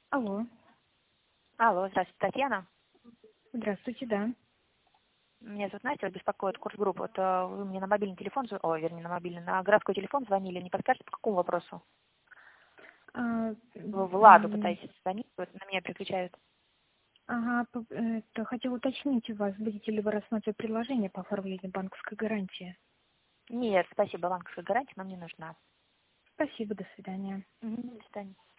Алло, Алло, здравствуйте, Татьяна. здравствуйте, да. Меня зовут Настя, вас беспокоит курс-группа. Вот вы мне на мобильный телефон, вернее, на мобильный, на городской телефон звонили. Не подскажете, по какому вопросу? А, Вы Владу пытаетесь звонить, вот на меня переключают. ага, хотела уточнить у вас, будете ли вы рассматривать предложение по оформлению банковской гарантии? Нет, спасибо, банковская гарантия нам не нужна. Спасибо, до свидания. До свидания.